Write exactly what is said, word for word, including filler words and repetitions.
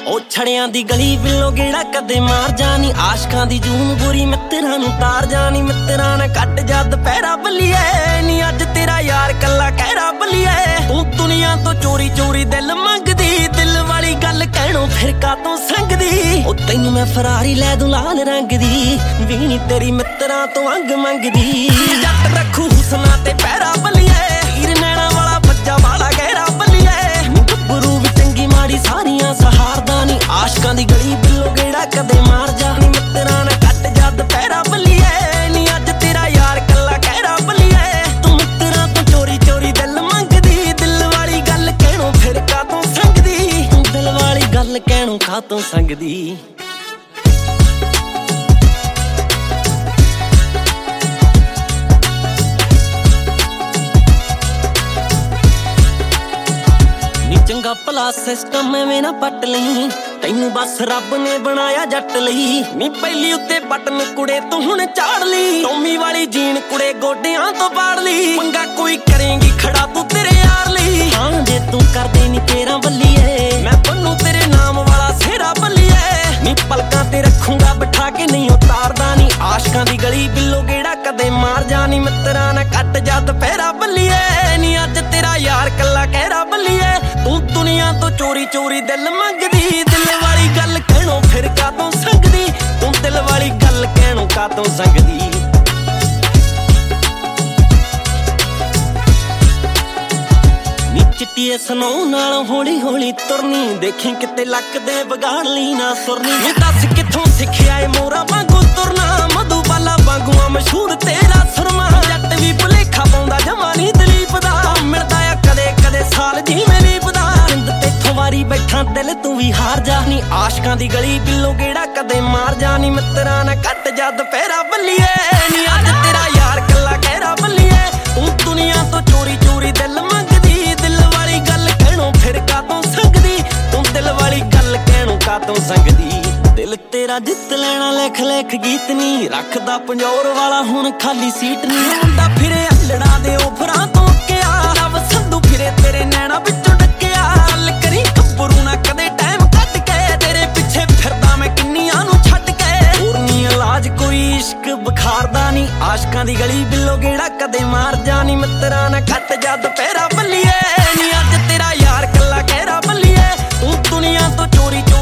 ओ छड़ियां दी गली बिलो गेड़ा कदे मार जानी, आशकां दी जून बुरी मित्तरां नूं तार जानी। मित्तरां ने कट जा दुपहरा बल्लिए, नी अज तेरा यार कल्ला कहरा बल्लिए। तू दुनिया तो चोरी चोरी दिल मंगदी, दिल वाली गल कहणों फिर कातों संगदी। ओ तैनू मैं फरारी लै दूं लाल रंग दी, वीणी तेरी मित्तरां तो अंग मंगदी। जट रखू हुसना ते पैरा बल्लिए, हीर नैना वाला बच्चा वाला गहरा बल्लिए। गब्बरू भी चंगी माड़ी सारियां सहारदानी, आशकां दी गली बिलो गेड़ा कदे मार जानी। मित्तरां ने कट जा दुपहरा बल्लिए, नी अज तेरा यार कल्ला कहरा बल्लिए। तू मित्तरां तो चोरी चोरी दिल मंगदी, दिल वाली गल कहणों फिर कातों संगदी। दिल वाली गल कहणों कातों संगदी। चंगा भला सिस्टम एवें ना पट लई, तैनू बस रब ने बनाया जट लई। नी पहली उत्ते बटन कुड़े तू हुण चाड़ ली, टोमी वाली जीन कुड़े गोडियां तो पाड़ ली। पंगा कोई करेंगी खड़ा तू तेरे यार लई, हां जे तू कर दे नी तेरा बल्लिए, मैं बनू तेरे नाम वाला सेरा बल्लिए। नी पलकां ते रखूंगा बिठा के नहीं उतारदा नी, आशकां दी गली बिलो गेड़ा कदे मार जानी। मित्तरां ने कट जा दुपहरा बल्लिए, नी अज तेरा यार कल्ला कहरा बल्लिए। तू दुनिया तो चोरी चोरी दिल मंगदी, दिल वाली गल कहणों फिर कातों संगदी। तू दिल वाली गल कहणों कातों संगदी। नी चिट्टीए सनौ नाल हौली हौली तुरनी, देखी किते लक दे बगाड़ ली ना सुरनी। नी दस कित्थों सिखिया ए मोरा वांगू तुरना, मधुबाला वांगूआ मशहूर तेरा सुरमा। जट भी भुलेखा पाउंदा जवानी दलीप दा, मिलदा आ कदे कदे साल जिवें लीपदा। वारी बैठा दिल तू भी हार जा, नी आशकां दी गली बिलो गेड़ा कदे मार जानी। मित्तरां ने कट जा दुपहरा बल्लिए, नी अज तेरा यार कल्ला कहरा बल्लिए। तू दुनिया तो चोरी चोरी दिल मंगदी, दिल वाली गल कहणों फिर कातों संगदी। तू दिल वाली गल कहणों कातों संगदी। दिल तेरा जित लेना लिख लिख गीत नी, रखदा पंजौर वाला हुण खाली सीट नी। मुंडा फिरे अल्लड़ा दे ओफरां तो क्या, रब संधू फिरे तेरे नैना विचों डकिया। गल करी गब्बरू ना कदे टाइम कट के, तेरे पिछे फिरदा मैं किन्नियां नूं छड्ड के। होर नी इलाज कोई इश्क बुखारदा नी, आशकां दी गली बिलो गेड़ा कदे मार जानी। मित्तरां ने कट जा दुपहरा बल्लिए, नी अज तेरा यार कल्ला कहरा बल्लिए। तू दुनिया तो चोरी चोरी